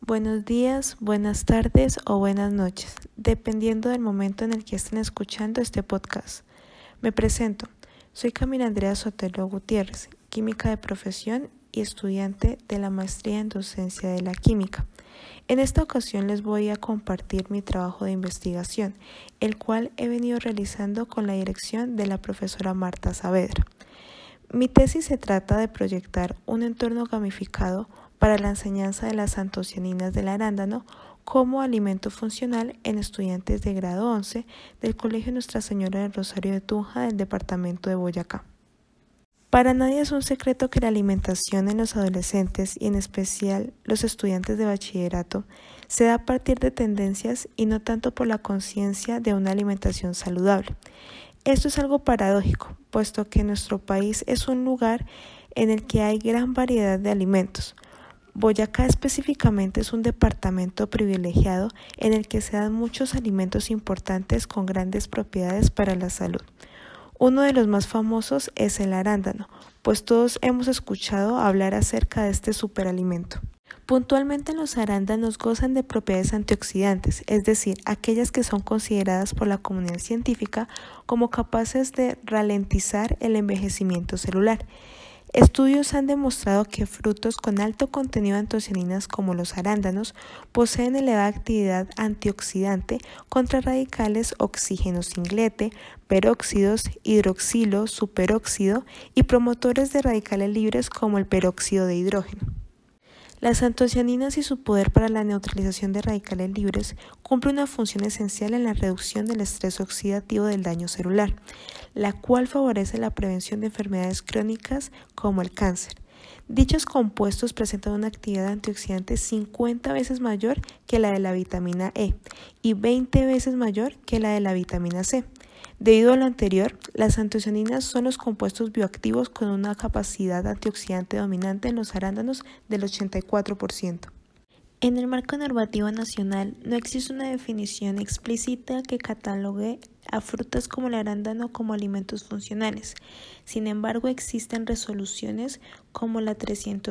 Buenos días, buenas tardes o buenas noches, dependiendo del momento en el que estén escuchando este podcast. Me presento, soy Camila Andrea Sotelo Gutiérrez, química de profesión y estudiante de la maestría en docencia de la química. En esta ocasión les voy a compartir mi trabajo de investigación, el cual he venido realizando con la dirección de la profesora Marta Saavedra. Mi tesis se trata de proyectar un entorno gamificado para la enseñanza de las antocianinas del arándano como alimento funcional en estudiantes de grado 11 del Colegio Nuestra Señora del Rosario de Tunja del departamento de Boyacá. Para nadie es un secreto que la alimentación en los adolescentes y en especial los estudiantes de bachillerato se da a partir de tendencias y no tanto por la conciencia de una alimentación saludable. Esto es algo paradójico, puesto que nuestro país es un lugar en el que hay gran variedad de alimentos. Boyacá específicamente es un departamento privilegiado en el que se dan muchos alimentos importantes con grandes propiedades para la salud. Uno de los más famosos es el arándano, pues todos hemos escuchado hablar acerca de este superalimento. Puntualmente los arándanos gozan de propiedades antioxidantes, es decir, aquellas que son consideradas por la comunidad científica como capaces de ralentizar el envejecimiento celular. Estudios han demostrado que frutos con alto contenido de antocianinas como los arándanos poseen elevada actividad antioxidante contra radicales oxígeno singlete, peróxidos, hidroxilo, superóxido y promotores de radicales libres como el peróxido de hidrógeno. Las antocianinas y su poder para la neutralización de radicales libres cumple una función esencial en la reducción del estrés oxidativo del daño celular, la cual favorece la prevención de enfermedades crónicas como el cáncer. Dichos compuestos presentan una actividad antioxidante 50 veces mayor que la de la vitamina E y 20 veces mayor que la de la vitamina C. Debido a lo anterior, las antocianinas son los compuestos bioactivos con una capacidad antioxidante dominante en los arándanos del 84%. En el marco normativo nacional no existe una definición explícita que catalogue a frutas como el arándano como alimentos funcionales. Sin embargo, existen resoluciones como la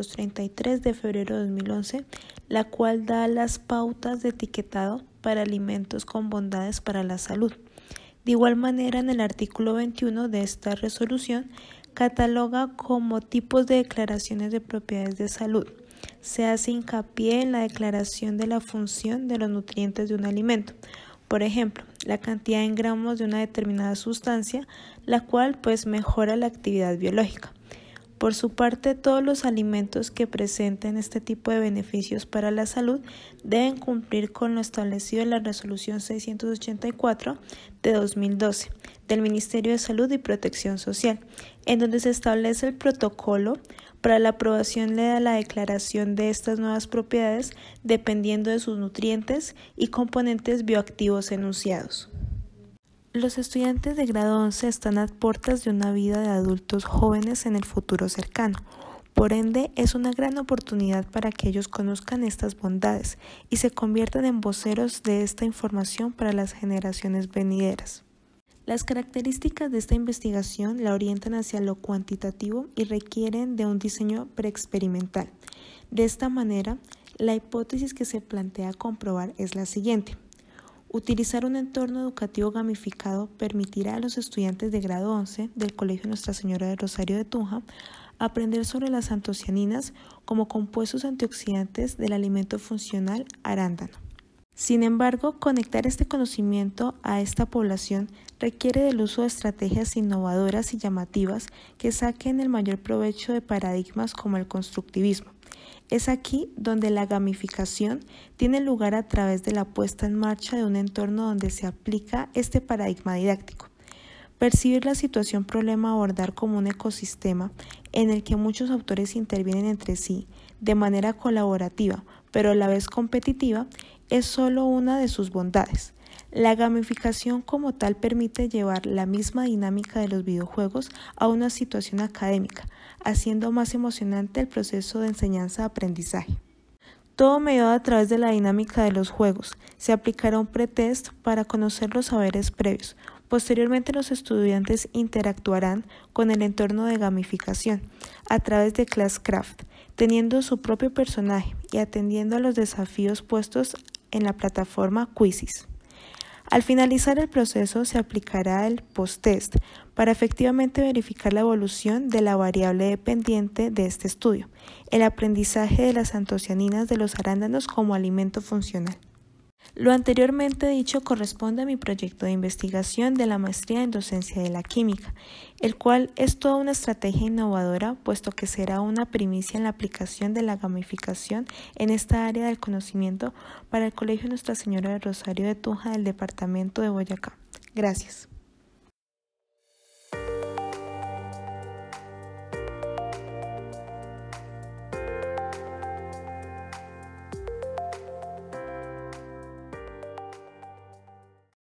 333 de febrero de 2011, la cual da las pautas de etiquetado para alimentos con bondades para la salud. De igual manera, en el artículo 21 de esta resolución, cataloga como tipos de declaraciones de propiedades de salud. Se hace hincapié en la declaración de la función de los nutrientes de un alimento. Por ejemplo, la cantidad en gramos de una determinada sustancia, la cual mejora la actividad biológica. Por su parte, todos los alimentos que presenten este tipo de beneficios para la salud deben cumplir con lo establecido en la Resolución 684 de 2012 del Ministerio de Salud y Protección Social, en donde se establece el protocolo para la aprobación de la declaración de estas nuevas propiedades dependiendo de sus nutrientes y componentes bioactivos enunciados. Los estudiantes de grado 11 están a puertas de una vida de adultos jóvenes en el futuro cercano. Por ende, es una gran oportunidad para que ellos conozcan estas bondades y se conviertan en voceros de esta información para las generaciones venideras. Las características de esta investigación la orientan hacia lo cuantitativo y requieren de un diseño preexperimental. De esta manera, la hipótesis que se plantea comprobar es la siguiente. Utilizar un entorno educativo gamificado permitirá a los estudiantes de grado 11 del Colegio Nuestra Señora del Rosario de Tunja aprender sobre las antocianinas como compuestos antioxidantes del alimento funcional arándano. Sin embargo, conectar este conocimiento a esta población requiere del uso de estrategias innovadoras y llamativas que saquen el mayor provecho de paradigmas como el constructivismo. Es aquí donde la gamificación tiene lugar a través de la puesta en marcha de un entorno donde se aplica este paradigma didáctico. Percibir la situación problema a abordar como un ecosistema en el que muchos autores intervienen entre sí de manera colaborativa, pero a la vez competitiva, es solo una de sus bondades. La gamificación como tal permite llevar la misma dinámica de los videojuegos a una situación académica, haciendo más emocionante el proceso de enseñanza-aprendizaje. Todo mediado a través de la dinámica de los juegos. Se aplicará un pretest para conocer los saberes previos, Posteriormente, los estudiantes interactuarán con el entorno de gamificación a través de Classcraft, teniendo su propio personaje y atendiendo a los desafíos puestos en la plataforma Quizzes. Al finalizar el proceso se aplicará el post-test para efectivamente verificar la evolución de la variable dependiente de este estudio, el aprendizaje de las antocianinas de los arándanos como alimento funcional. Lo anteriormente dicho corresponde a mi proyecto de investigación de la maestría en docencia de la química, el cual es toda una estrategia innovadora, puesto que será una primicia en la aplicación de la gamificación en esta área del conocimiento para el Colegio Nuestra Señora del Rosario de Tunja del departamento de Boyacá. Gracias.